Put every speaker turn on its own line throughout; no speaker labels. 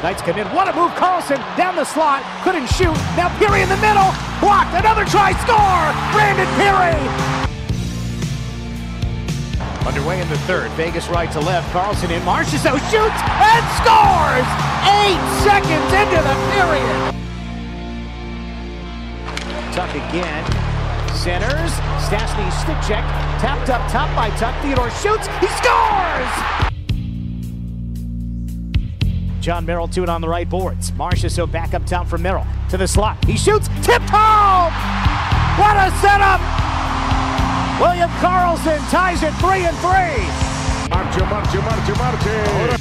Knights come in. What a move. Carlson down the slot. Couldn't shoot. Now Peary in the middle. Blocked. Another try. Score! Brandon Peary! Underway in the third. Vegas right to left. Carlson in. Marchessault shoots and scores! 8 seconds into the period. Tuck again. Centers. Stastny stick check. Tapped up top by Tuck. Theodore shoots. He scores! John Merrill to it on the right boards. Marchessault back up top for Merrill. To the slot. He shoots. Tipped home! What a setup! William Karlsson ties it 3-3.
Marche.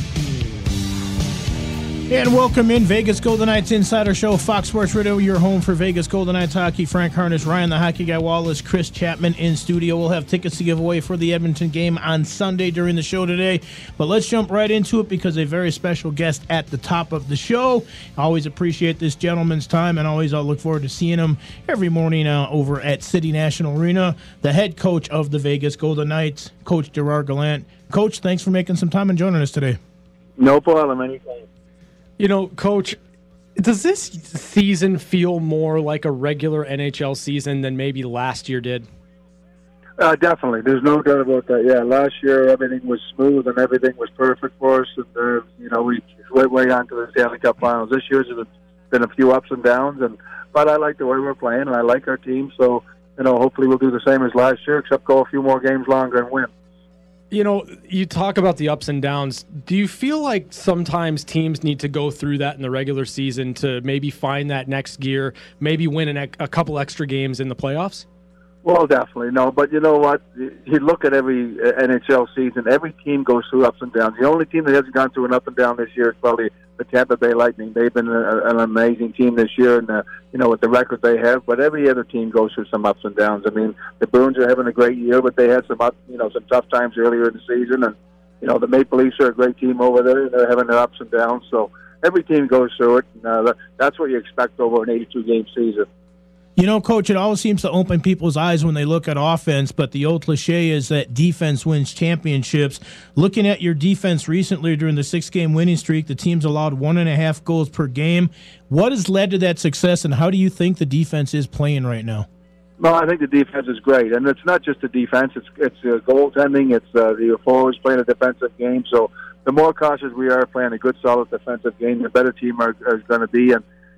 And welcome in Vegas Golden Knights Insider Show, Fox Sports Radio, your home for Vegas Golden Knights hockey. Frank Harness, Ryan the Hockey Guy Wallace, Chris Chapman in studio. We'll have tickets to give away for the Edmonton game on Sunday during the show today. But let's jump right into it because a very special guest at the top of the show. I always appreciate this gentleman's time, and always I'll look forward to seeing him every morning over at City National Arena. The head coach of the Vegas Golden Knights, Coach Gerard Gallant. Coach, thanks for making some time and joining us today.
No problem, anytime.
You know, Coach, does this season feel more like a regular NHL season than maybe last year did?
Definitely. There's no doubt about that. Yeah, last year everything was smooth and everything was perfect for us. And, we went way on to the Stanley Cup Finals. This year's been a few ups and downs, but I like the way we're playing, and I like our team. So, hopefully we'll do the same as last year, except go a few more games longer and win.
You talk about the ups and downs. Do you feel like sometimes teams need to go through that in the regular season to maybe find that next gear, maybe win a couple extra games in the playoffs?
Well, definitely. No, but you know what? You look at every NHL season, every team goes through ups and downs. The only team that hasn't gone through an up and down this year is probably the Tampa Bay Lightning. They've been an amazing team this year, and with the record they have. But every other team goes through some ups and downs. I mean, the Bruins are having a great year, but they had some tough times earlier in the season. And the Maple Leafs are a great team over there, and they're having their ups and downs. So every team goes through it, and that's what you expect over an 82-game season.
Coach, it always seems to open people's eyes when they look at offense, but the old cliche is that defense wins championships. Looking at your defense recently during the 6-game winning streak, the team's allowed 1.5 goals per game. What has led to that success, and how do you think the defense is playing right now?
Well, I think the defense is great, and it's not just the defense. It's goaltending. It's the forwards playing a defensive game. So the more cautious we are playing a good, solid defensive game, the better team are going to be.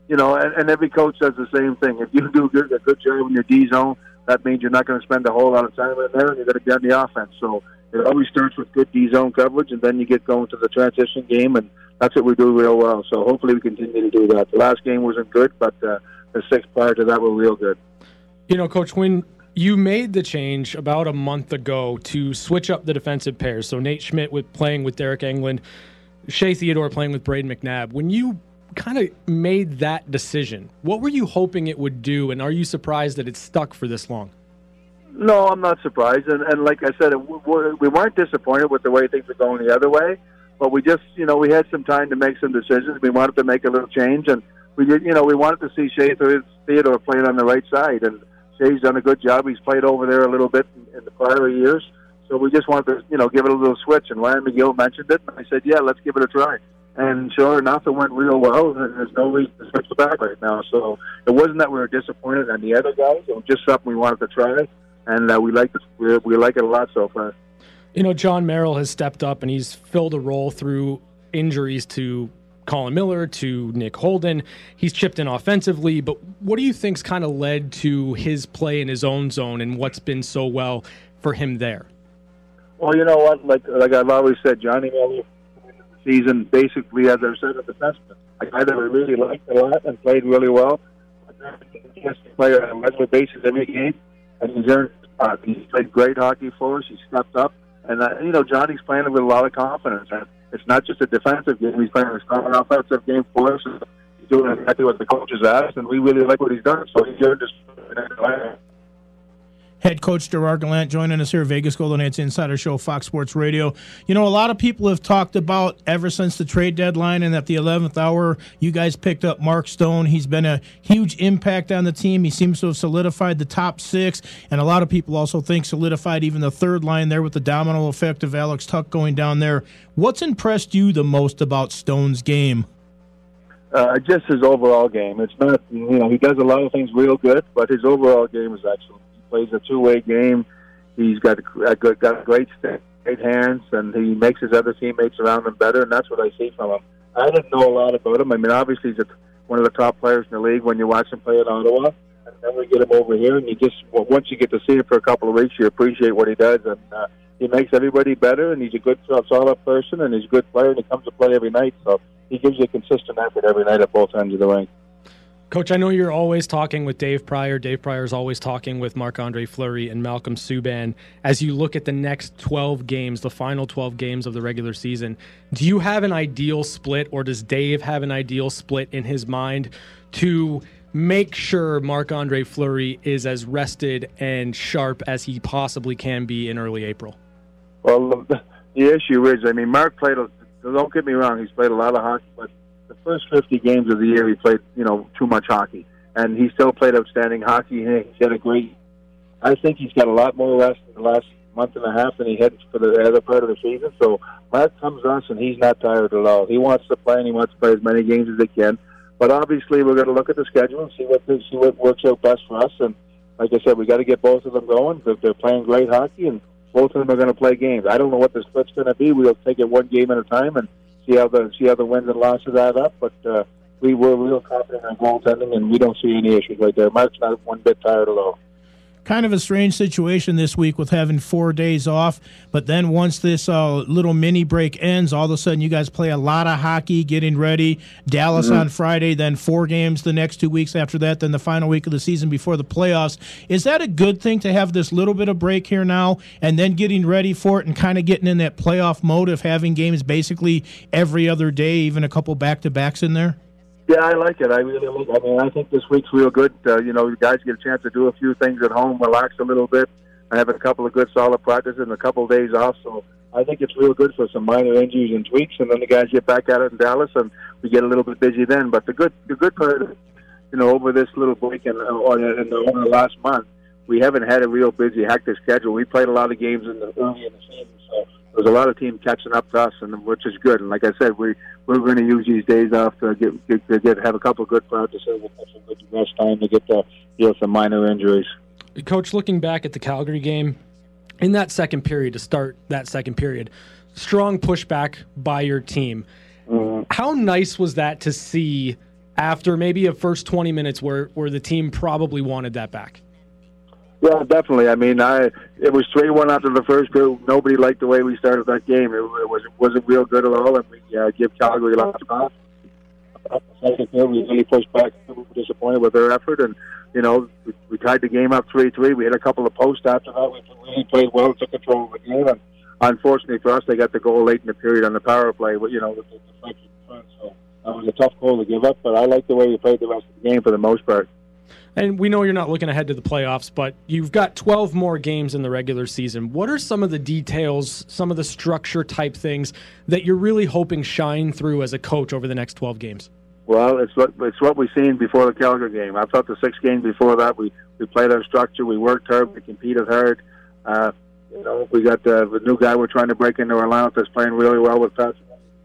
And every coach does the same thing. If you do a good job in your D zone, that means you're not going to spend a whole lot of time in there, and you're going to get on the offense. So it always starts with good D zone coverage, and then you get going to the transition game, and that's what we do real well. So hopefully we continue to do that. The last game wasn't good, but the 6 prior to that were real good.
Coach, when you made the change about a month ago to switch up the defensive pairs, so Nate Schmidt playing with Derek Englund, Shea Theodore playing with Braden McNabb, when you kind of made that decision, what were you hoping it would do, and are you surprised that it's stuck for this long?
No, I'm not surprised, and like I said, we weren't disappointed with the way things were going the other way, but we just, we had some time to make some decisions. We wanted to make a little change, and we wanted to see Shea Theodore playing on the right side, and Shea's done a good job. He's played over there a little bit in the prior years, so we just wanted to, give it a little switch, and Ryan McGill mentioned it, and I said, yeah, let's give it a try. And sure enough, it went real well, and there's no reason to switch it back right now. So it wasn't that we were disappointed in the other guys. It was just something we wanted to try, and we like it a lot so far.
John Merrill has stepped up, and he's filled a role through injuries to Colin Miller, to Nick Holden. He's chipped in offensively, but what do you think's kind of led to his play in his own zone and what's been so well for him there?
Well, you know what? Like I've always said, Johnny Miller season basically as I said at the defenseman. A guy that we really liked a lot and played really well. He has to play on a regular basis every game, and he's earned his spot. He's played great hockey for us. He stepped up, and Johnny's playing with a lot of confidence. And it's not just a defensive game; he's playing a strong offensive game for us. He's doing exactly what the coaches asked, and we really like what he's done. So he's earned his spot.
Head coach Gerard Gallant joining us here, Vegas Golden Knights Insider Show, Fox Sports Radio. A lot of people have talked about ever since the trade deadline and at the 11th hour, you guys picked up Mark Stone. He's been a huge impact on the team. He seems to have solidified the top 6, and a lot of people also think solidified even the third line there with the domino effect of Alex Tuch going down there. What's impressed you the most about Stone's game?
Just his overall game. It's not, he does a lot of things real good, but his overall game is excellent. He plays a two-way game. He's got great hands, and he makes his other teammates around him better, and that's what I see from him. I didn't know a lot about him. I mean, obviously he's one of the top players in the league when you watch him play at Ottawa, and then we get him over here, and once you get to see him for a couple of weeks, you appreciate what he does, and he makes everybody better, and he's a good, solid person, and he's a good player, and he comes to play every night, so he gives you a consistent effort every night at both ends of the ring.
Coach, I know you're always talking with Dave Pryor. Dave Pryor's always talking with Marc-Andre Fleury and Malcolm Subban. As you look at the next 12 games, the final 12 games of the regular season, do you have an ideal split, or does Dave have an ideal split in his mind to make sure Marc-Andre Fleury is as rested and sharp as he possibly can be in early April?
Well, the issue is, I mean, Mark played, don't get me wrong, he's played a lot of hockey, but the first 50 games of the year, he played, too much hockey. And he still played outstanding hockey. He's had I think he's got a lot more rest in the last month and a half than he had for the other part of the season. So Mark comes to us, and he's not tired at all. He wants to play, and he wants to play as many games as he can. But obviously, we're going to look at the schedule and see what works out best for us. And like I said, we got to get both of them going. They're playing great hockey, and both of them are going to play games. I don't know what the split's going to be. We'll take it one game at a time and see how the wins and losses add up. But we were real confident in our goaltending, and we don't see any issues right there. Mark's not one bit tired at all.
Kind of a strange situation this week with having 4 days off, but then once this little mini break ends, all of a sudden you guys play a lot of hockey, getting ready. Dallas on Friday, then 4 games the next 2 weeks after that, then the final week of the season before the playoffs. Is that a good thing to have this little bit of break here now and then getting ready for it and kind of getting in that playoff mode of having games basically every other day, even a couple back-to-backs in there?
Yeah, I like it. I really like it. I mean, I think this week's real good. You guys get a chance to do a few things at home, relax a little bit, and have a couple of good solid practices and a couple of days off. So I think it's real good for some minor injuries and tweaks, and then the guys get back at it in Dallas, and we get a little bit busy then. But the good part is, over this little break and over the last month, we haven't had a real busy, hectic schedule. We played a lot of games early in the season, so there's a lot of teams catching up to us, which is good. And like I said, we're going to use these days off to have a couple of good practices and some good rest time to get to heal some minor injuries.
Coach, looking back at the Calgary game, in that second period, to start that second period, strong pushback by your team. How nice was that to see after maybe a first 20 minutes where the team probably wanted that back?
Yeah, definitely. I mean, it was 3-1 after the first period. Nobody liked the way we started that game. It wasn't real good at all, and we give Calgary a lot of off. The second period, we really pushed back. We were disappointed with their effort, and we tied the game up 3-3. We had a couple of posts after that. We really played well, took control of the game, and unfortunately for us, they got the goal late in the period on the power play. With the deflection in front, so that was a tough goal to give up. But I like the way we played the rest of the game for the most part.
And we know you're not looking ahead to the playoffs, but you've got 12 more games in the regular season. What are some of the details, some of the structure type things that you're really hoping shine through as a coach over the next 12 games?
Well, it's what we've seen before the Calgary game. I thought the 6 games before that, we played our structure, we worked hard, we competed hard. We got the new guy we're trying to break into our lineup that's playing really well with Patrick.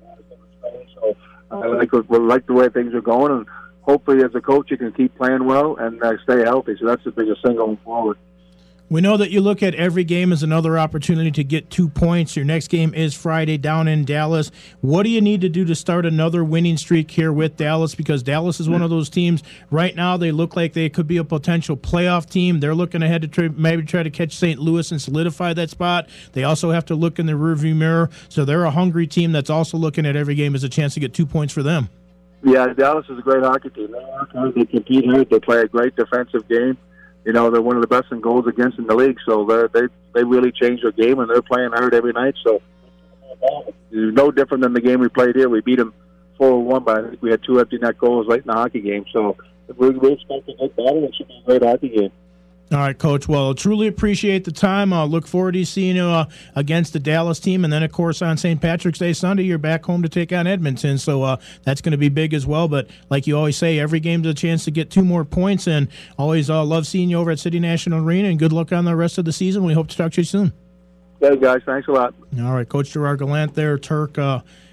So I like the way things are going, and hopefully, as a coach, you can keep playing well and stay healthy. So that's the biggest thing going forward.
We know that you look at every game as another opportunity to get 2 points. Your next game is Friday down in Dallas. What do you need to do to start another winning streak here with Dallas? Because Dallas is one of those teams. Right now, they look like they could be a potential playoff team. They're looking ahead to maybe try to catch St. Louis and solidify that spot. They also have to look in the rearview mirror. So they're a hungry team that's also looking at every game as a chance to get 2 points for them.
Yeah, Dallas is a great hockey team. They work hard, they compete hard, they play a great defensive game. They're one of the best in goals against in the league, so they really change their game, and they're playing hard every night. So it's no different than the game we played here. We beat them 4-1, but I think we had 2 empty net goals late in the hockey game. So we expect a good battle. It should be a great hockey game.
All right, Coach. Well, truly appreciate the time. I'll look forward to seeing you against the Dallas team. And then, of course, on St. Patrick's Day Sunday, you're back home to take on Edmonton. So that's going to be big as well. But like you always say, every game's a chance to get 2 more points. And always love seeing you over at City National Arena. And good luck on the rest of the season. We hope to talk to you soon.
Hey, guys. Thanks a lot.
All right, Coach Gerard Gallant there, Turk.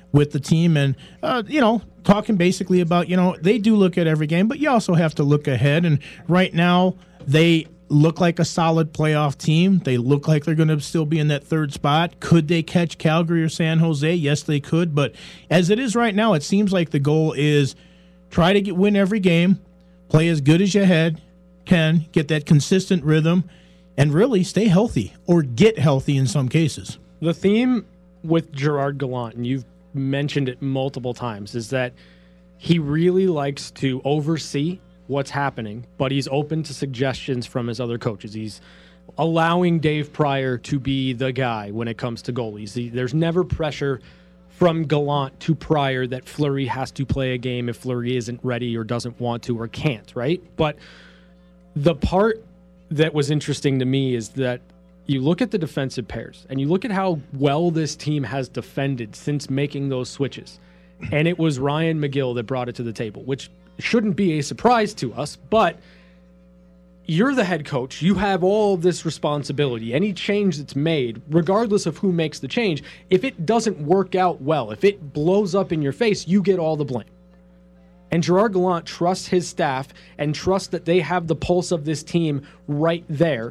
with the team, and talking basically about they do look at every game, but you also have to look ahead. And right now they look like a solid playoff team. They look like they're going to still be in that third spot. Could they catch Calgary or San Jose? Yes, they could. But as it is right now, it seems like the goal is try to win every game, play as good as you can, get that consistent rhythm, and really stay healthy or get healthy in some cases.
The theme with Gerard Gallant, and you've mentioned it multiple times, is that he really likes to oversee what's happening, but he's open to suggestions from his other coaches. He's allowing Dave Pryor to be the guy when it comes to goalies. There's never pressure from Gallant to Pryor that Fleury has to play a game if Fleury isn't ready or doesn't want to or can't, right? But the part that was interesting to me is that you look at the defensive pairs and you look at how well this team has defended since making those switches. And it was Ryan McGill that brought it to the table, which shouldn't be a surprise to us, but you're the head coach. You have all of this responsibility. Any change that's made, regardless of who makes the change, if it doesn't work out well, if it blows up in your face, you get all the blame. And Gerard Gallant trusts his staff and trusts that they have the pulse of this team right there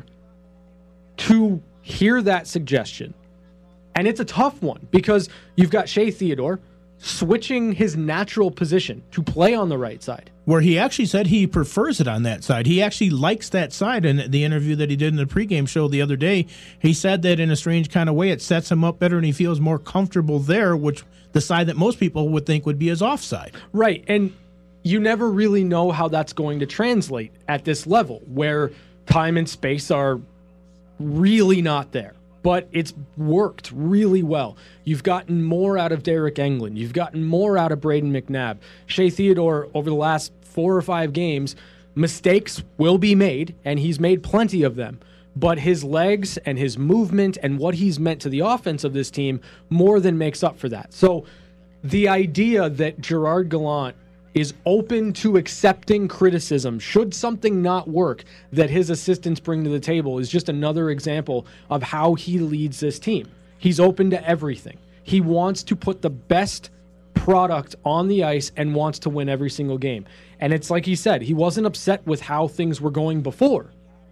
to hear that suggestion. And it's a tough one because you've got Shea Theodore switching his natural position to play on the right side.
Where he actually said he prefers it on that side. He actually likes that side. In the interview that he did in the pregame show the other day, he said that in a strange kind of way it sets him up better and he feels more comfortable there, which the side that most people would think would be his offside.
Right, and you never really know how that's going to translate at this level where time and space are really not there. But it's worked really well. You've gotten more out of Derek Englund. You've gotten more out of Brayden McNabb. Shea Theodore, over the last 4 or 5 games, mistakes will be made, and he's made plenty of them. But his legs and his movement and what he's meant to the offense of this team more than makes up for that. So the idea that Gerard Gallant is open to accepting criticism should something not work that his assistants bring to the table is just another example of how he leads this team. He's open to everything. He wants to put the best product on the ice and wants to win every single game. And it's like he said, he wasn't upset with how things were going before.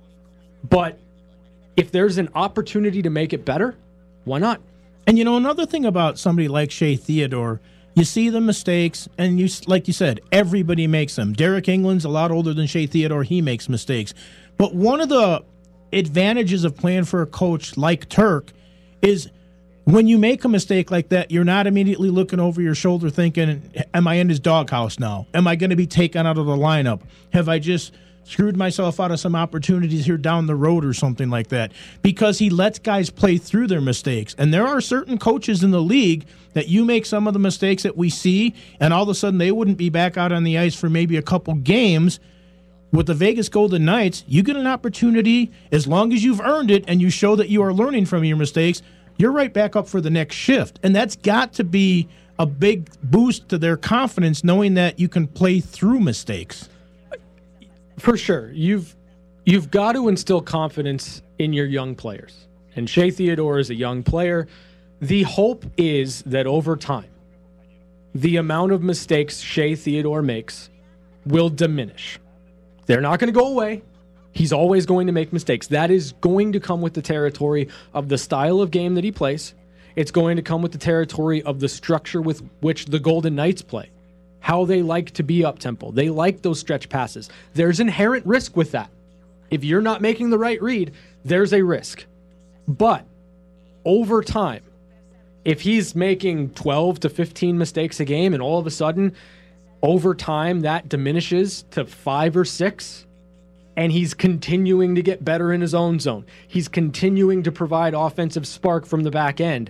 But if there's an opportunity to make it better, why not?
And another thing about somebody like Shea Theodore, you see the mistakes, and like you said, everybody makes them. Derek Englund's a lot older than Shea Theodore. He makes mistakes. But one of the advantages of playing for a coach like Turk is when you make a mistake like that, you're not immediately looking over your shoulder thinking, am I in his doghouse now? Am I going to be taken out of the lineup? Have I just screwed myself out of some opportunities here down the road or something like that? Because he lets guys play through their mistakes. And there are certain coaches in the league that you make some of the mistakes that we see, and all of a sudden they wouldn't be back out on the ice for maybe a couple games. With the Vegas Golden Knights, you get an opportunity, as long as you've earned it and you show that you are learning from your mistakes, you're right back up for the next shift. And that's got to be a big boost to their confidence, knowing that you can play through mistakes.
For sure. You've got to instill confidence in your young players. And Shea Theodore is a young player. The hope is that over time, the amount of mistakes Shea Theodore makes will diminish. They're not going to go away. He's always going to make mistakes. That is going to come with the territory of the style of game that he plays. It's going to come with the territory of the structure with which the Golden Knights play. How they like to be up-tempo. They like those stretch passes. There's inherent risk with that. If you're not making the right read, there's a risk. But over time, if he's making 12 to 15 mistakes a game and all of a sudden, over time, that diminishes to 5 or 6, and he's continuing to get better in his own zone, he's continuing to provide offensive spark from the back end,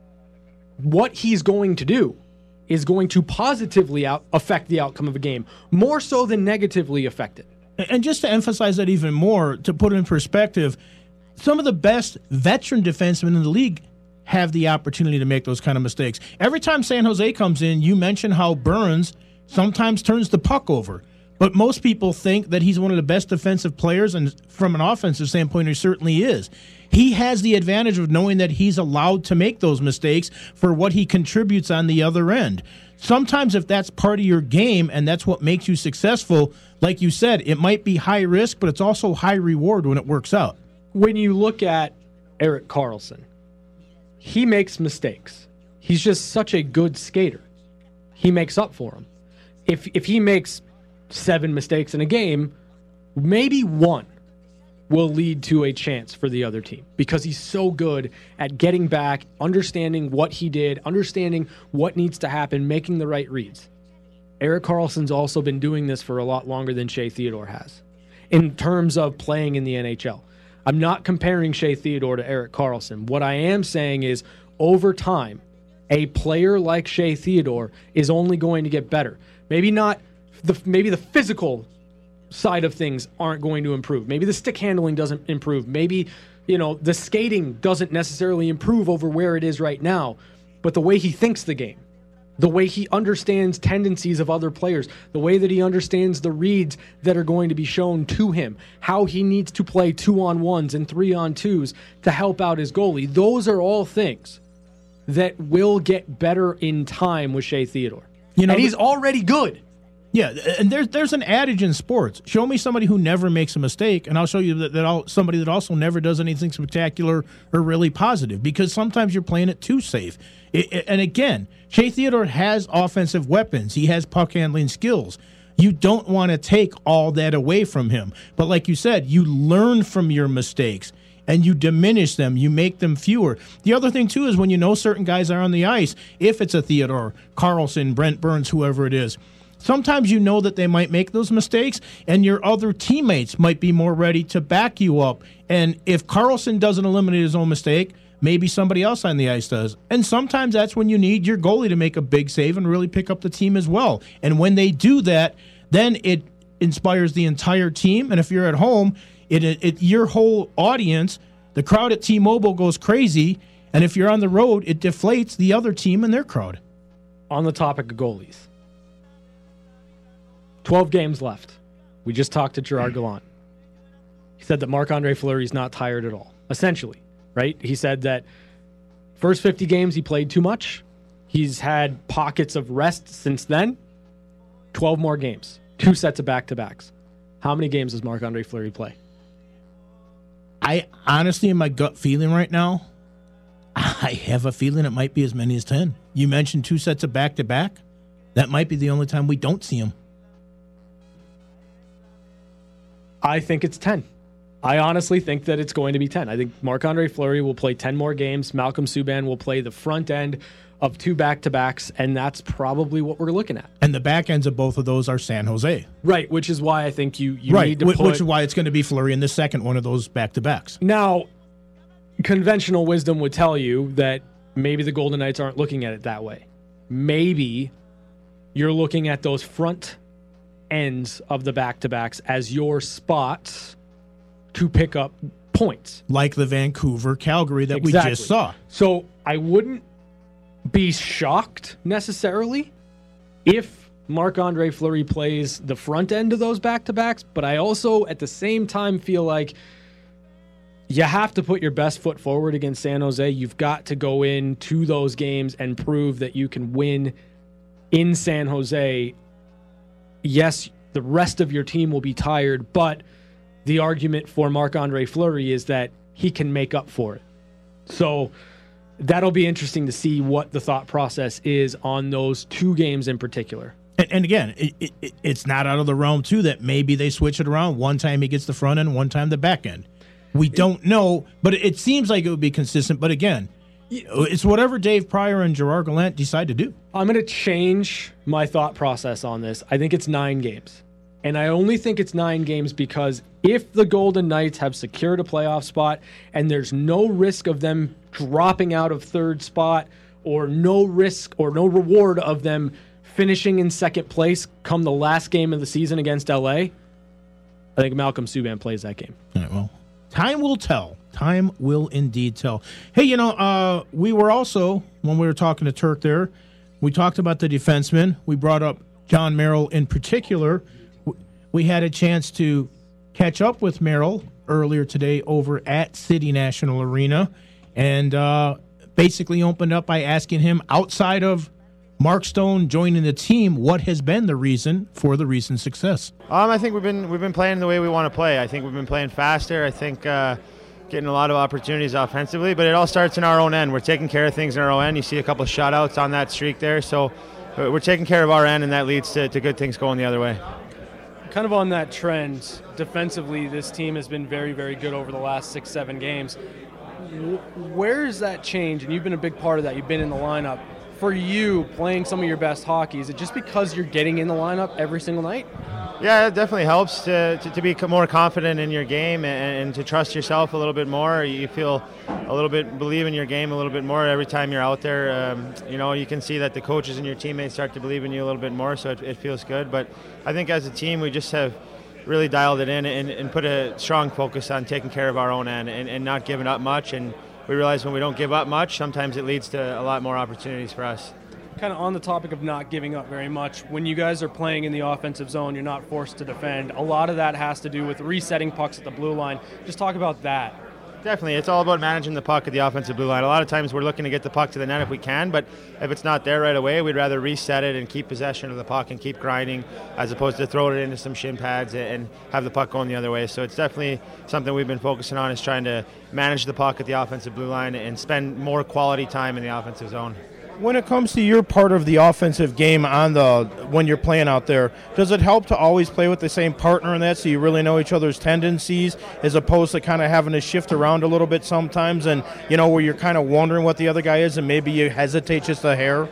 what he's going to do is going to positively affect the outcome of a game, more so than negatively affect it.
And just to emphasize that even more, to put it in perspective, some of the best veteran defensemen in the league have the opportunity to make those kind of mistakes. Every time San Jose comes in, you mention how Burns sometimes turns the puck over. But most people think that he's one of the best defensive players, and from an offensive standpoint, he certainly is. He has the advantage of knowing that he's allowed to make those mistakes for what he contributes on the other end. Sometimes if that's part of your game and that's what makes you successful, like you said, it might be high risk, but it's also high reward when it works out.
When you look at Erik Karlsson, he makes mistakes. He's just such a good skater. He makes up for them. If he makes 7 mistakes in a game, maybe 1 will lead to a chance for the other team because he's so good at getting back, understanding what he did, understanding what needs to happen, making the right reads. Erik Karlsson's also been doing this for a lot longer than Shea Theodore has in terms of playing in the NHL. I'm not comparing Shea Theodore to Erik Karlsson. What I am saying is, over time, a player like Shea Theodore is only going to get better. Maybe the physical side of things aren't going to improve. Maybe the stick handling doesn't improve. Maybe, the skating doesn't necessarily improve over where it is right now. But the way he thinks the game, the way he understands tendencies of other players, the way that he understands the reads that are going to be shown to him, how he needs to play 2-on-1s and 3-on-2s to help out his goalie, those are all things that will get better in time with Shea Theodore. And he's already good.
Yeah, and there's an adage in sports. Show me somebody who never makes a mistake, and I'll show you somebody that also never does anything spectacular or really positive, because sometimes you're playing it too safe. And again, Shea Theodore has offensive weapons. He has puck handling skills. You don't want to take all that away from him. But like you said, you learn from your mistakes, and you diminish them. You make them fewer. The other thing, too, is when you know certain guys are on the ice, if it's a Theodore, Karlsson, Brent Burns, whoever it is, sometimes you know that they might make those mistakes, and your other teammates might be more ready to back you up. And if Karlsson doesn't eliminate his own mistake, maybe somebody else on the ice does. And sometimes that's when you need your goalie to make a big save and really pick up the team as well. And when they do that, then it inspires the entire team. And if you're at home, your whole audience, the crowd at T-Mobile goes crazy. And if you're on the road, it deflates the other team and their crowd.
On the topic of goalies, 12 games left. We just talked to Gerard Gallant. He said that Marc-Andre Fleury's not tired at all, essentially, right? He said that first 50 games he played too much. He's had pockets of rest since then. 12 more games, 2 sets of back-to-backs. How many games does Marc-Andre Fleury play?
I honestly, in my gut feeling right now, I have a feeling it might be as many as 10. You mentioned 2 sets of back-to-back. That might be the only time we don't see him.
I think it's 10. I honestly think that it's going to be 10. I think Marc-Andre Fleury will play 10 more games. Malcolm Subban will play the front end of 2 back-to-backs, and that's probably what we're looking at.
And the back ends of both of those are San Jose.
Right, which is why I think you
right,
need to put...
Which is why it's going to be Fleury in the second one of those back-to-backs.
Now, conventional wisdom would tell you that maybe the Golden Knights aren't looking at it that way. Maybe you're looking at those front ends of the back-to-backs as your spots to pick up points.
Like the Vancouver, Calgary that we just saw.
So I wouldn't be shocked necessarily if Marc-Andre Fleury plays the front end of those back-to-backs, but I also at the same time feel like you have to put your best foot forward against San Jose. You've got to go into those games and prove that you can win in San Jose. Yes, the rest of your team will be tired, but the argument for Marc-Andre Fleury is that he can make up for it. So that'll be interesting to see what the thought process is on those 2 games in particular.
And again, it's not out of the realm, too, that maybe they switch it around. One time he gets the front end, one time the back end. We don't know, but it seems like it would be consistent. But again, it's whatever Dave Pryor and Gerard Gallant decide to do.
I'm going to change my thought process on this. I think it's 9 games. And I only think it's 9 games because if the Golden Knights have secured a playoff spot and there's no risk of them dropping out of 3rd spot or no risk or no reward of them finishing in 2nd place come the last game of the season against LA, I think Malcolm Subban plays that game.
All right, well, time will tell. Time will indeed tell. Hey, we were also, when we were talking to Turk there, we talked about the defensemen. We brought up John Merrill in particular. we had a chance to catch up with Merrill earlier today over at City National Arena, and basically opened up by asking him, outside of Mark Stone joining the team, what has been the reason for the recent success?
I think we've been playing the way we want to play. I think we've been playing faster. I think getting a lot of opportunities offensively, but it all starts in our own end. We're taking care of things in our own end. You see a couple of shutouts on that streak there, so we're taking care of our end, and that leads to good things going the other way.
Kind of on that trend, defensively, this team has been very, very good over the last 6-7 games. Where is that change? And you've been a big part of that. You've been in the lineup. For you, playing some of your best hockey, is it just because you're getting in the lineup every single night?
Yeah, it definitely helps to be more confident in your game and to trust yourself a little bit more. You feel a little bit, believe in your game a little bit more every time you're out there. You can see that the coaches and your teammates start to believe in you a little bit more, so it feels good. But I think as a team, we just have really dialed it in and put a strong focus on taking care of our own end and not giving up much. And we realize when we don't give up much, sometimes it leads to a lot more opportunities for us.
Kind of on the topic of not giving up very much, when you guys are playing in the offensive zone, you're not forced to defend. A lot of that has to do with resetting pucks at the blue line. Just talk about that.
Definitely. It's all about managing the puck at the offensive blue line. A lot of times we're looking to get the puck to the net if we can, but if it's not there right away, we'd rather reset it and keep possession of the puck and keep grinding as opposed to throwing it into some shin pads and have the puck going the other way. So it's definitely something we've been focusing on, is trying to manage the puck at the offensive blue line and spend more quality time in the offensive zone.
When it comes to your part of the offensive game when you're playing out there, does it help to always play with the same partner in that, so you really know each other's tendencies, as opposed to kind of having to shift around a little bit sometimes, and where you're kind of wondering what the other guy is and maybe you hesitate just a hair?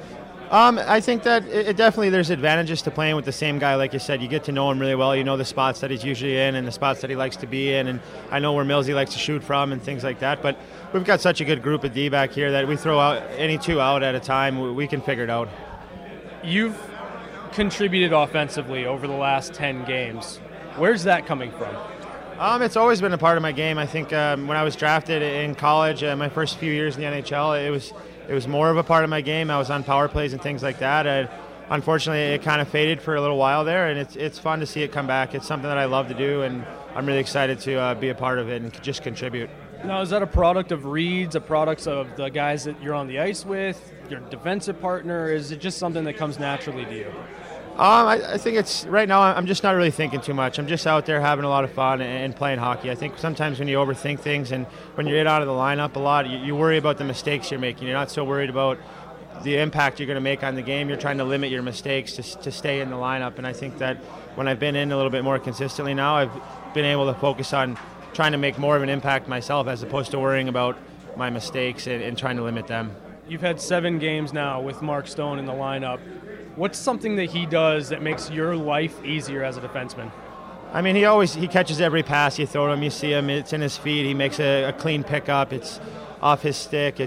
I think that it definitely, there's advantages to playing with the same guy. Like you said, you get to know him really well. You know the spots that he's usually in and the spots that he likes to be in, and I know where Millsy likes to shoot from and things like that. But we've got such a good group of D back here that we throw out any two out at a time. We can figure it out.
You've contributed offensively over the last 10 games. Where's that coming from?
It's always been a part of my game. I think when I was drafted in college, my first few years in the NHL, it was more of a part of my game. I was on power plays and things like that. Unfortunately, it kind of faded for a little while there, and it's fun to see it come back. It's something that I love to do, and I'm really excited to be a part of it and just contribute.
Now, is that a product of reads, a product of the guys that you're on the ice with, your defensive partner? Or is it just something that comes naturally to you?
I think it's, right now, I'm just not really thinking too much. I'm just out there having a lot of fun and playing hockey. I think sometimes when you overthink things and when you're in out of the lineup a lot, you worry about the mistakes you're making. You're not so worried about the impact you're going to make on the game. You're trying to limit your mistakes to stay in the lineup. And I think that when I've been in a little bit more consistently now, I've been able to focus on trying to make more of an impact myself as opposed to worrying about my mistakes and trying to limit them.
You've had 7 games now with Mark Stone in the lineup. What's something that he does that makes your life easier as a defenseman?
I mean, he catches every pass you throw to him. You see him, it's in his feet. He makes a clean pickup. It's off his stick.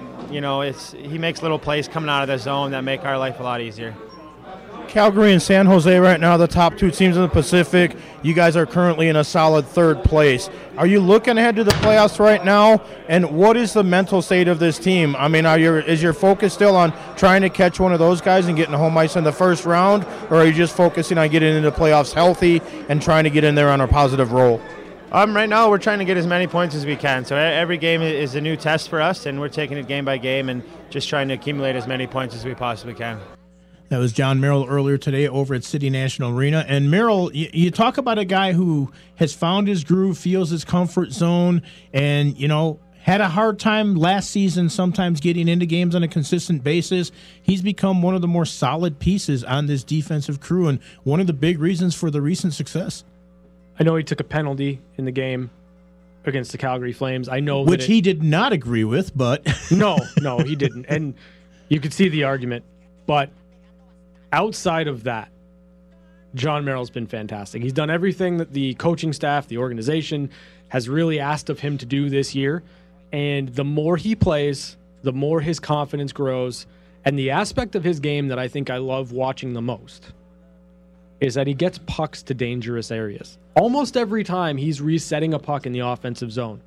He makes little plays coming out of the zone that make our life a lot easier.
Calgary and San Jose right now, the top 2 teams in the Pacific. You guys are currently in a solid 3rd place. Are you looking ahead to the playoffs right now? And what is the mental state of this team? I mean, is your focus still on trying to catch one of those guys and getting home ice in the first round? Or are you just focusing on getting into the playoffs healthy and trying to get in there on a positive roll?
Right now, we're trying to get as many points as we can. So every game is a new test for us, and we're taking it game by game and just trying to accumulate as many points as we possibly can.
That was John Merrill earlier today over at City National Arena. And Merrill, you talk about a guy who has found his groove, feels his comfort zone, and, had a hard time last season sometimes getting into games on a consistent basis. He's become one of the more solid pieces on this defensive crew and one of the big reasons for the recent success.
I know he took a penalty in the game against the Calgary Flames. I know
which he did not agree with, but
no, he didn't. And you could see the argument, but outside of that, John Merrill's been fantastic. He's done everything that the coaching staff, the organization, has really asked of him to do this year. And the more he plays, the more his confidence grows. And the aspect of his game that I think I love watching the most is that he gets pucks to dangerous areas. Almost every time he's resetting a puck in the offensive zone,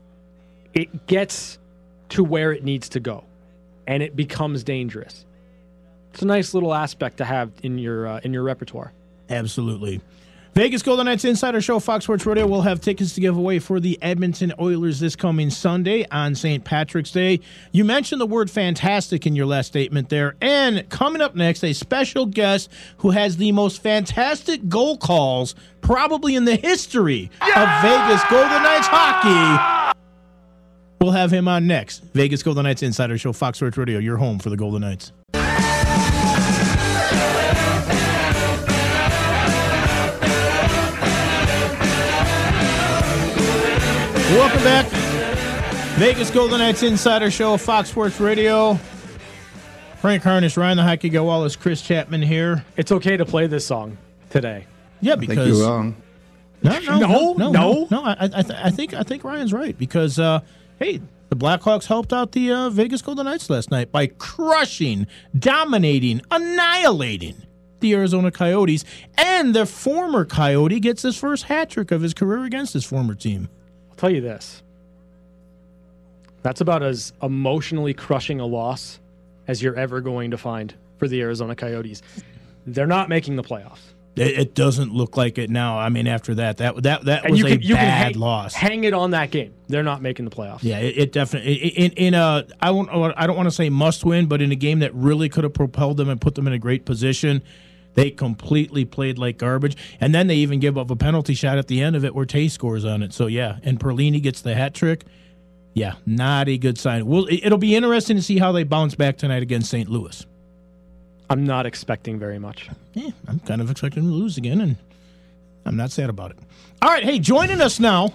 it gets to where it needs to go, and it becomes dangerous. It's a nice little aspect to have in your repertoire.
Absolutely. Vegas Golden Knights Insider Show, Fox Sports Radio. We'll have tickets to give away for the Edmonton Oilers this coming Sunday on St. Patrick's Day. You mentioned the word fantastic in your last statement there. And coming up next, a special guest who has the most fantastic goal calls probably in the history of Vegas Golden Knights hockey. We'll have him on next. Vegas Golden Knights Insider Show, Fox Sports Radio, your home for the Golden Knights. Welcome back. Vegas Golden Knights Insider Show, Fox Sports Radio. Frank Harness, Ryan the Hockey Guy Wallace, Chris Chapman here.
It's okay to play this song today.
Yeah,
I
because
think you're wrong.
No. I think Ryan's right because hey, the Blackhawks helped out the Vegas Golden Knights last night by crushing, dominating, annihilating the Arizona Coyotes, and the former Coyote gets his first hat trick of his career against his former team.
I'll tell you this. That's about as emotionally crushing a loss as you're ever going to find for the Arizona Coyotes. They're not making the playoffs.
It doesn't look like it now. I mean, after that was a bad loss.
Hang it on that game. They're not making the playoffs.
Yeah, it definitely in a I don't want to say must win, but in a game that really could have propelled them and put them in a great position, they completely played like garbage. And then they even give up a penalty shot at the end of it where Tay scores on it. So yeah, and Perlini gets the hat trick. Yeah, not a good sign. It'll be interesting to see how they bounce back tonight against St. Louis.
I'm not expecting very much.
Yeah, I'm kind of expecting them to lose again, and I'm not sad about it. All right, hey, joining us now,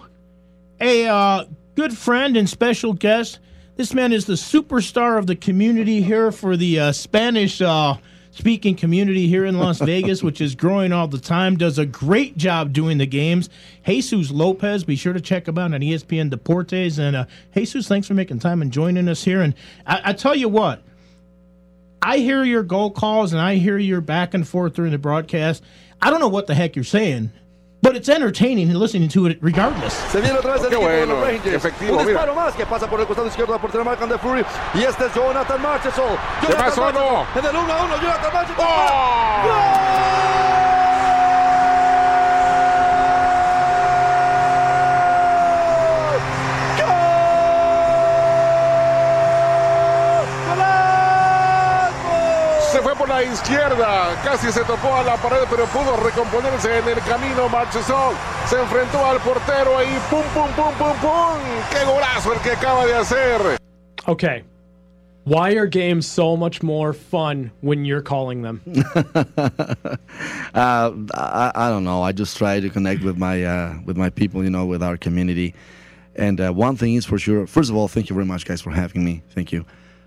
a good friend and special guest. This man is the superstar of the community here for the Spanish-speaking community here in Las Vegas, which is growing all the time, does a great job doing the games. Jesus Lopez, be sure to check him out on ESPN Deportes. And Jesus, thanks for making time and joining us here. And I tell you what, I hear your goal calls and I hear your back and forth during the broadcast. I don't know what the heck you're saying, but it's entertaining and listening to it regardless.
Se viene otra vez el equipo de los Rangers. Un disparo más que pasa por el costado izquierdo de la portería marcan de Fleury. Y este es Jonathan Marchessault.
¿Qué pasó, no?
En el 1-1, Jonathan Marchessault.
¡Oh! Se fue por la izquierda, casi se topó a la pared, pero pudo recomponerse en el camino. Marchessault se enfrentó al portero y pum, pum, pum, pum, pum. ¡Qué golazo el que acaba de hacer!
Okay. Why are games so much more fun when you're calling them?
I don't know. I just try to connect with my people, you know, with our community. And one thing is for sure. First of all, thank you very much, guys, for having me. Thank you.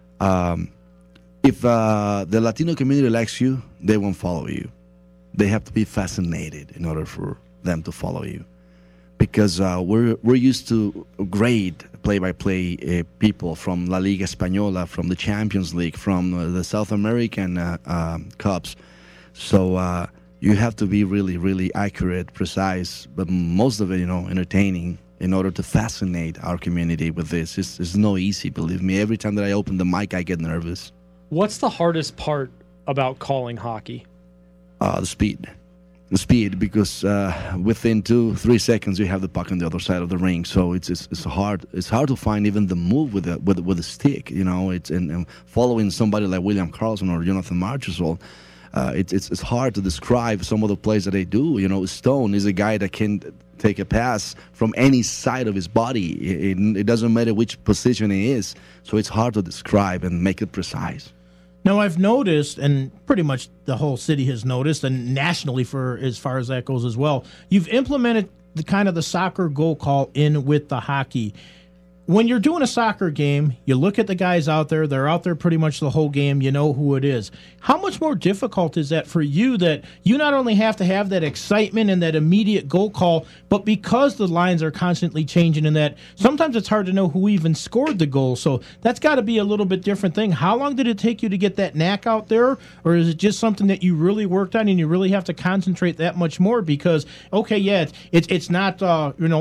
If the Latino community likes you, they won't follow you. They have to be fascinated in order for them to follow you. Because we're used to great play-by-play people from La Liga Española, from the Champions League, from the South American Cups. So you have to be really, really accurate, precise, but most of it, you know, entertaining in order to fascinate our community with this. It's no easy, believe me. Every time that I open the mic, I get nervous.
What's the hardest part about calling hockey?
The speed. The speed, because within 2-3 seconds you have the puck on the other side of the ring. So it's hard. It's hard to find even the move with a stick. You know, it's and following somebody like William Karlsson or Jonathan Marchessault. It's hard to describe some of the plays that they do. You know, Stone is a guy that can take a pass from any side of his body. It doesn't matter which position he is. So it's hard to describe and make it precise.
Now, I've noticed, and pretty much the whole city has noticed, and nationally for as far as that goes as well, you've implemented the kind of the soccer goal call in with the hockey. When you're doing a soccer game, you look at the guys out there, they're out there pretty much the whole game, you know who it is. How much more difficult is that for you that you not only have to have that excitement and that immediate goal call, but because the lines are constantly changing and that sometimes it's hard to know who even scored the goal. So that's got to be a little bit different thing. How long did it take you to get that knack out there? Or is it just something that you really worked on and you really have to concentrate that much more? Because, okay, yeah, it's not,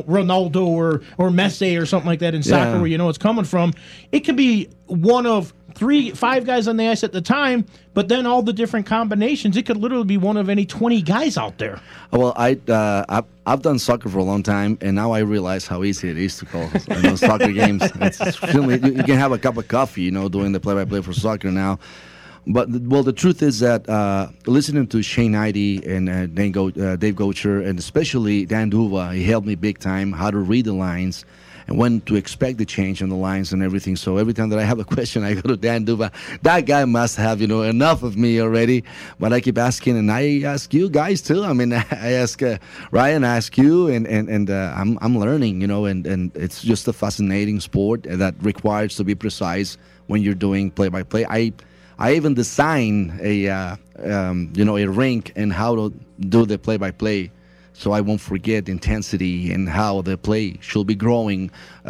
Ronaldo or Messi or something like that in soccer where you know it's coming from. It could be one of 5 guys on the ice at the time, but then all the different combinations, it could literally be one of any 20 guys out there.
Well, I've done soccer for a long time, and now I realize how easy it is to call soccer games. It's really, you can have a cup of coffee, doing the play-by-play for soccer now. But, the truth is that listening to Shane Knighty and Dave Goucher, and especially Dan Duva, he helped me big time how to read the lines and when to expect the change in the lines and everything. So every time that I have a question, I go to Dan Duva. That guy must have, enough of me already. But I keep asking, and I ask you guys too. I mean, I ask Ryan, I ask you, and I'm learning, and it's just a fascinating sport that requires to be precise when you're doing play-by-play. I even design a rink and how to do the play-by-play, so I won't forget intensity and how the play should be growing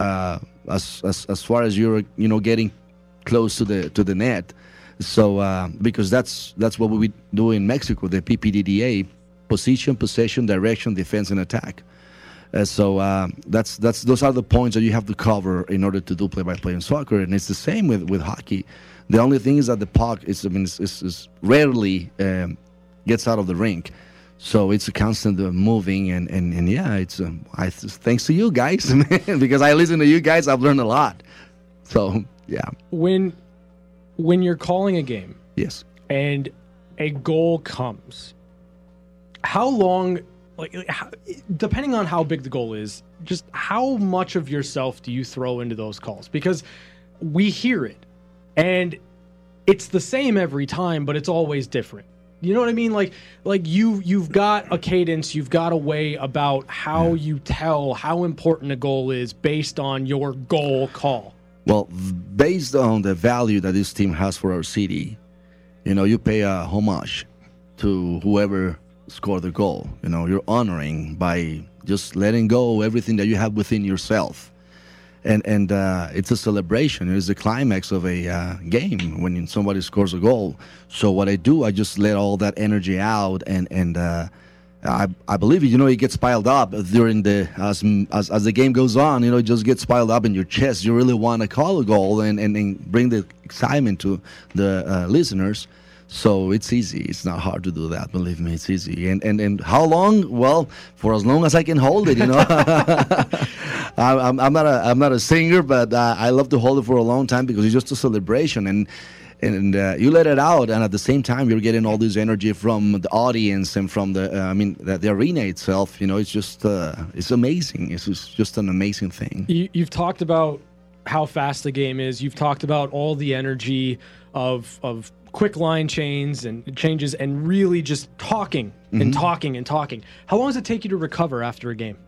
as far as you're getting close to the net. So because that's what we do in Mexico, the PPDDA, position, possession, direction, defense, and attack. So those are the points that you have to cover in order to do play-by-play in soccer, and it's the same with hockey. The only thing is that the puck is rarely gets out of the rink, so it's a constant moving, and yeah, it's thanks to you guys because I listen to you guys, I've learned a lot. So yeah.
When you're calling a game,
yes,
and a goal comes, how long? Depending on how big the goal is, just how much of yourself do you throw into those calls? Because we hear it, and it's the same every time, but it's always different. You know what I mean? Like you've got a cadence, you've got a way about how you tell how important a goal is based on your goal call.
Well, based on the value that this team has for our city, you pay a homage to whoever scored the goal. You're honoring by just letting go everything that you have within yourself. And it's a celebration. It's the climax of a game when somebody scores a goal. So what I do, I just let all that energy out, and I believe it gets piled up during as the game goes on. It just gets piled up in your chest. You really want to call a goal and bring the excitement to the listeners. So it's easy. It's not hard to do that. Believe me, it's easy. And how long? Well, for as long as I can hold it. I'm not a singer, but I love to hold it for a long time because it's just a celebration, and you let it out, and at the same time you're getting all this energy from the audience and from the arena itself. It's just it's amazing. It's just an amazing thing.
You've talked about how fast the game is. You've talked about all the energy of quick line changes and really just talking and talking and talking. How long does it take you to recover after a game?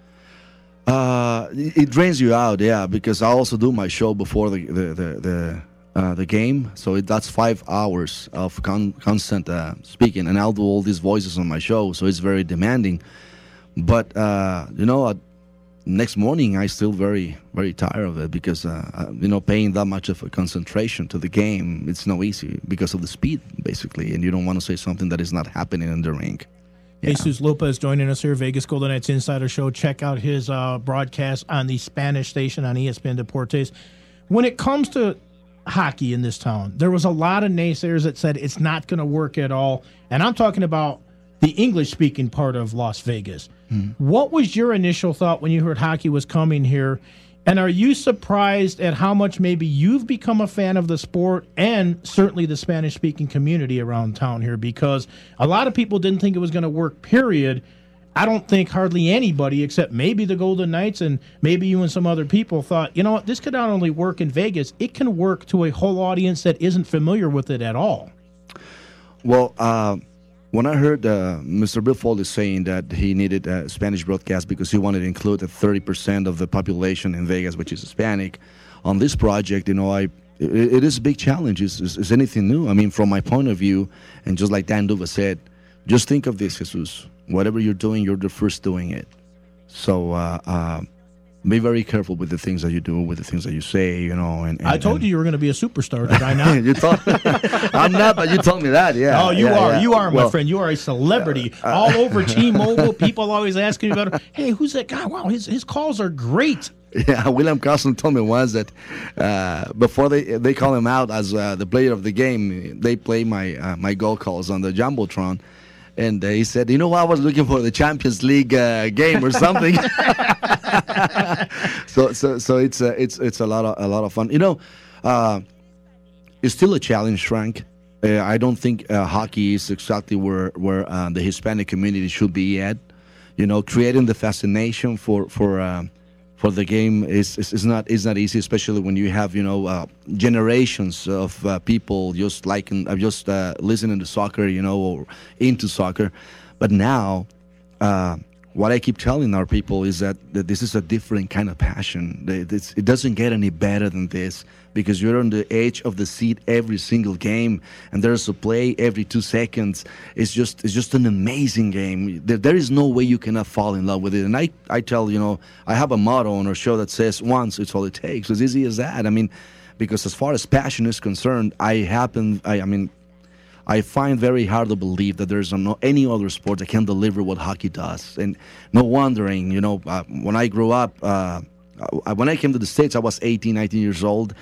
It drains you out, yeah, because I also do my show before the game, so that's 5 hours of constant speaking, and I'll do all these voices on my show, so it's very demanding. But next morning I still very, very tired of it because paying that much of a concentration to the game, it's no easy because of the speed basically, and you don't want to say something that is not happening in the rink. Yeah.
Jesus Lopez joining us here, Vegas Golden Knights Insider Show. Check out his broadcast on the Spanish station on ESPN Deportes. When it comes to hockey in this town, there was a lot of naysayers that said it's not going to work at all, and I'm talking about the English-speaking part of Las Vegas. What was your initial thought when you heard hockey was coming here? And are you surprised at how much maybe you've become a fan of the sport and certainly the Spanish-speaking community around town here? Because a lot of people didn't think it was going to work, period. I don't think hardly anybody except maybe the Golden Knights and maybe you and some other people thought, what, this could not only work in Vegas, it can work to a whole audience that isn't familiar with it at all.
Well, when I heard Mr. Bill Foley saying that he needed a Spanish broadcast because he wanted to include 30% of the population in Vegas, which is Hispanic, on this project, it is a big challenge. Is anything new? I mean, from my point of view, and just like Dan Duva said, just think of this, Jesus. Whatever you're doing, you're the first doing it. So be very careful with the things that you do, with the things that you say, And
I told you were going to be a superstar, did I not?
You thought I'm not, but you told me that, yeah.
Oh, you are. Yeah. You are, my friend. You are a celebrity. All over T-Mobile, people always asking me about, hey, who's that guy? Wow, his calls are great.
Yeah, William Carlson told me once that before they call him out as the player of the game, they play my goal calls on the Jumbotron. And he said, "You know, I was looking for the Champions League game or something." so it's a lot of fun. You know, it's still a challenge, Frank. I don't think hockey is exactly where the Hispanic community should be at. You know, creating the fascination for the game is not easy, especially when you have generations of people just listening to soccer, or into soccer. But now, what I keep telling our people is that this is a different kind of passion. It doesn't get any better than this, because you're on the edge of the seat every single game, and there's a play every 2 seconds. It's just an amazing game. There is no way you cannot fall in love with it. And I tell, I have a motto on our show that says, once, it's all it takes. As easy as that. I mean, because as far as passion is concerned, I find very hard to believe that there's any other sport that can deliver what hockey does. And no wondering, when I grew up, when I came to the States, I was 18, 19 years old.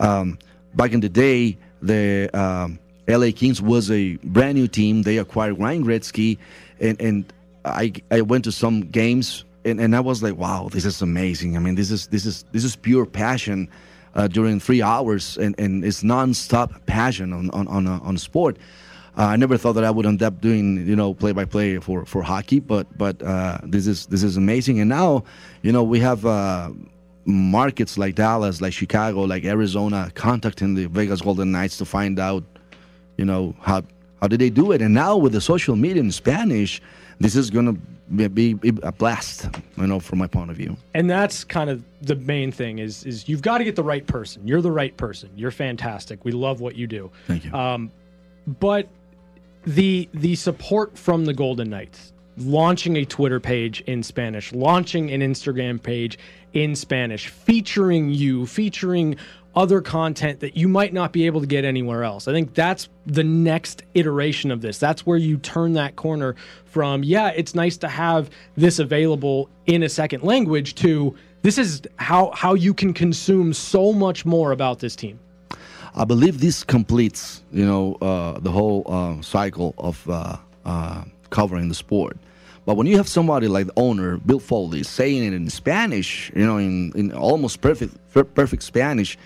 Back in the day, the LA Kings was a brand new team. They acquired Ryan Gretzky, and I went to some games, and I was like, wow, this is amazing. I mean, this is pure passion during 3 hours, and it's nonstop passion on sport. I never thought that I would end up doing play-by-play for hockey, but this is amazing. And now we have markets like Dallas, like Chicago, like Arizona contacting the Vegas Golden Knights to find out how did they do it. And now with the social media in Spanish, this is going to be a blast, from my point of view. And
that's kind of the main thing is you've got to get the right person. You're the right person. You're fantastic. We love what you do.
Thank you.
But the support from the Golden Knights, launching a Twitter page in Spanish, launching an Instagram page in Spanish, featuring other content that you might not be able to get anywhere else. I think that's the next iteration of this. That's where you turn that corner from, it's nice to have this available in a second language, to this is how you can consume so much more about this team.
I believe this completes, the whole cycle of covering the sport. But when you have somebody like the owner, Bill Foley, saying it in Spanish, in almost perfect Spanish,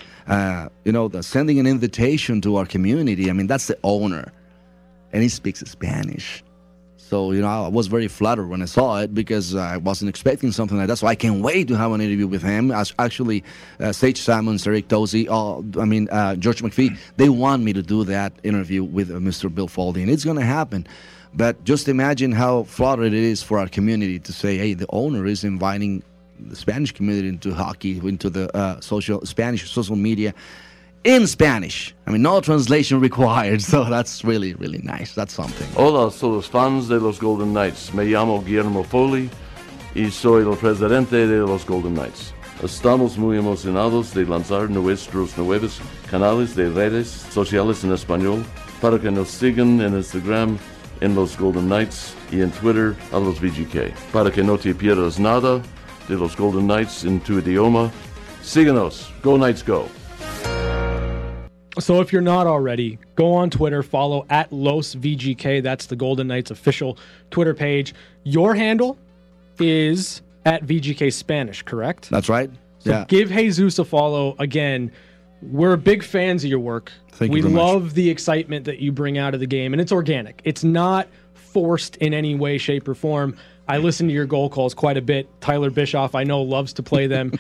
sending an invitation to our community, I mean, that's the owner. And he speaks Spanish. So, I was very flattered when I saw it, because I wasn't expecting something like that. So I can't wait to have an interview with him. Actually, Sage Simons, Eric Dozy, George McPhee, they want me to do that interview with Mr. Bill Foley, and it's going to happen. But just imagine how flattered it is for our community to say, hey, the owner is inviting the Spanish community into hockey, into the Spanish social media in Spanish. I mean, no translation required, so that's really, really nice. That's something.
Hola, soy los fans de los Golden Knights. Me llamo Guillermo Foley y soy el presidente de los Golden Knights. Estamos muy emocionados de lanzar nuestros nuevos canales de redes sociales en español para que nos sigan en Instagram en los Golden Knights y en Twitter a los VGK. Para que no te pierdas nada de los Golden Knights en tu idioma, síganos. Go Knights, go.
So if you're not already, go on Twitter, follow at Los VGK. That's the Golden Knights official Twitter page. Your handle is at VGK Spanish, correct?
That's right.
So give Jesus a follow. Again, we're big fans of your work.
Thank you very
much. We love
much.
the excitement that you bring out of the game, and it's organic. It's not forced in any way, shape, or form. I listen to your goal calls quite a bit. Tyler Bischoff, I know, loves to play them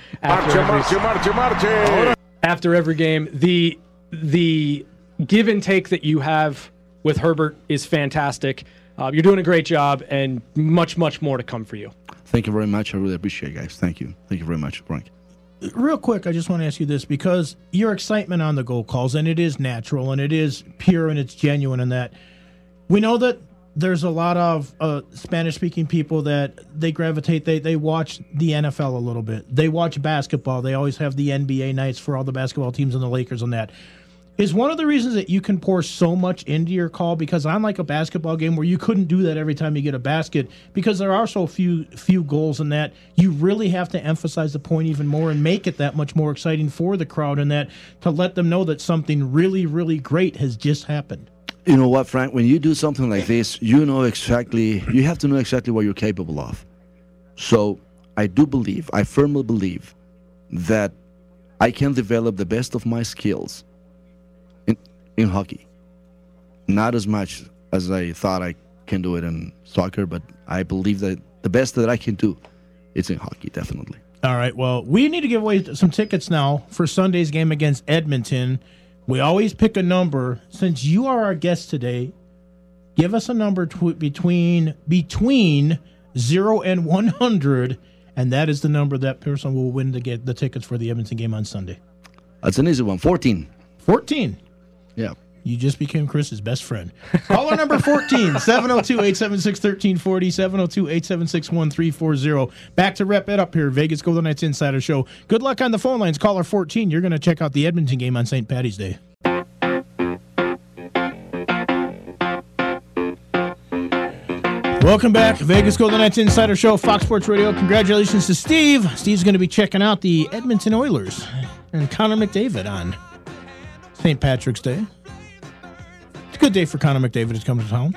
after every game. The give and take that you have with Herbert is fantastic. You're doing a great job, and much, much more to come for you.
Thank you very much. I really appreciate it, guys. Thank you. Thank you very much, Frank.
Real quick, I just want to ask you this, because your excitement on the goal calls, and it is natural, and it is pure, and it's genuine in that. We know that there's a lot of Spanish-speaking people that they gravitate, they watch the NFL a little bit. They watch basketball. They always have the NBA nights for all the basketball teams and the Lakers and that. Is one of the reasons that you can pour so much into your call, because unlike a basketball game where you couldn't do that every time you get a basket, because there are so few goals in that, you really have to emphasize the point even more and make it that much more exciting for the crowd, and that to let them know that something really, really great has just happened.
You know what, Frank? When you do something like this, you have to know exactly what you're capable of. So I firmly believe that I can develop the best of my skills in hockey. Not as much as I thought I can do it in soccer, but I believe that the best that I can do is in hockey, definitely.
All right, well, we need to give away some tickets now for Sunday's game against Edmonton. We always pick a number. Since you are our guest today, give us a number between 0 and 100, and that is the number that person will win to get the tickets for the Edmonton game on Sunday.
That's an easy one. 14.
14.
Yeah.
You just became Chris's best friend. Caller number 14, 702-876-1340, 702-876-1340. Back to wrap it up here, Vegas Golden Knights Insider Show. Good luck on the phone lines. Caller 14, you're going to check out the Edmonton game on St. Paddy's Day. Welcome back, Vegas Golden Knights Insider Show, Fox Sports Radio. Congratulations to Steve. Steve's going to be checking out the Edmonton Oilers and Connor McDavid on St. Patrick's Day. It's a good day for Connor McDavid to come to town.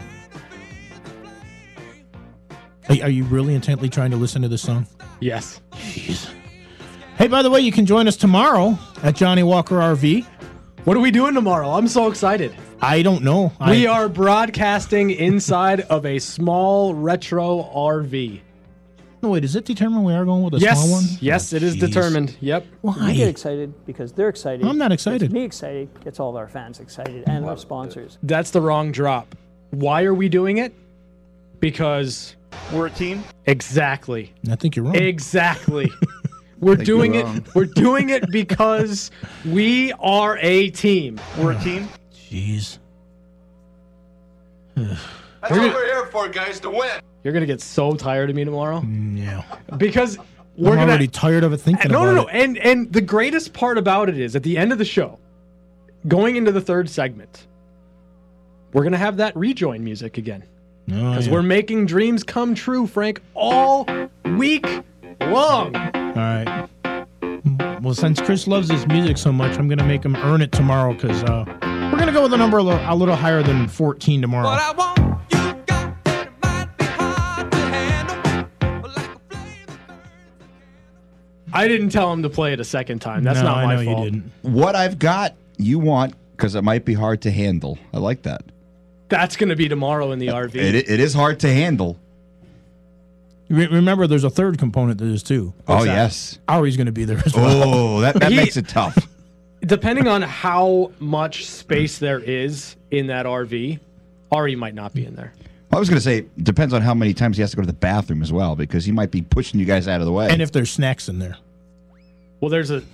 Are you really intently trying to listen to this song?
Yes.
Jeez. Hey, by the way, you can join us tomorrow at Johnny Walker RV.
What are we doing tomorrow? I'm so excited.
I don't know.
We are broadcasting inside of a small retro RV.
No, wait, does it determine we are going with a small one?
Yes, it is determined. Yep.
Why?
We get excited because they're excited.
I'm not excited.
Gets me excited. Gets all of our fans excited and our sponsors.
That's the wrong drop. Why are we doing it? Because
we're a team.
Exactly.
I think you're wrong.
Exactly. We're doing it. We're doing it because we are a team.
We're a team.
Jeez.
That's what we're here for, guys, to win.
You're going to get so tired of me tomorrow.
Yeah.
Because
I'm already tired of it thinking about it.
No. And the greatest part about it is at the end of the show, going into the third segment, we're going to have that rejoin music again. Because we're making dreams come true, Frank, all week long.
All right. Well, since Chris loves his music so much, I'm going to make him earn it tomorrow because we're going to go with a number a little higher than 14 tomorrow.
But I want you got that it might be hard to handle, but like a flame.
I didn't tell him to play it a second time. That's not my fault.
You didn't.
What I've got, you want, because it might be hard to handle. I like that.
That's going to be tomorrow in the RV.
It is hard to handle.
Remember, there's a third component to this, too.
Oh, yes.
Ari's going to be there as well.
Oh, that makes it tough.
Depending on how much space there is in that RV, Ari might not be in there.
I was going to say, depends on how many times he has to go to the bathroom as well, because he might be pushing you guys out of the way.
And if there's snacks in there.
Well,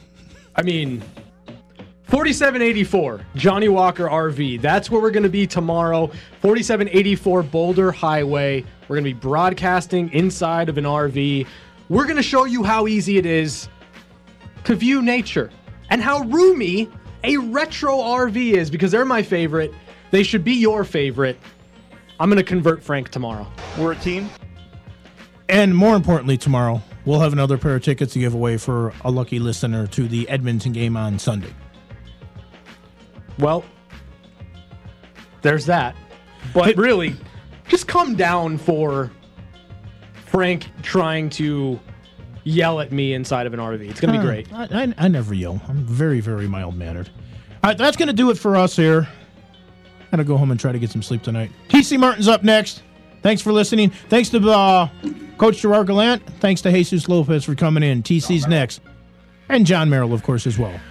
4784, Johnny Walker RV. That's where we're going to be tomorrow. 4784 Boulder Highway. We're going to be broadcasting inside of an RV. We're going to show you how easy it is to view nature and how roomy a retro RV is, because they're my favorite. They should be your favorite. I'm going to convert Frank tomorrow.
We're a team.
And more importantly, tomorrow, we'll have another pair of tickets to give away for a lucky listener to the Edmonton game on Sunday.
Well, there's that. But really, just come down for Frank trying to yell at me inside of an RV. It's going to be great.
I never yell. I'm very, very mild-mannered. All right, that's going to do it for us here. I'm going to go home and try to get some sleep tonight. TC Martin's up next. Thanks for listening. Thanks to Coach Gerard Gallant. Thanks to Jesus Lopez for coming in. TC's next. And John Merrill, of course, as well.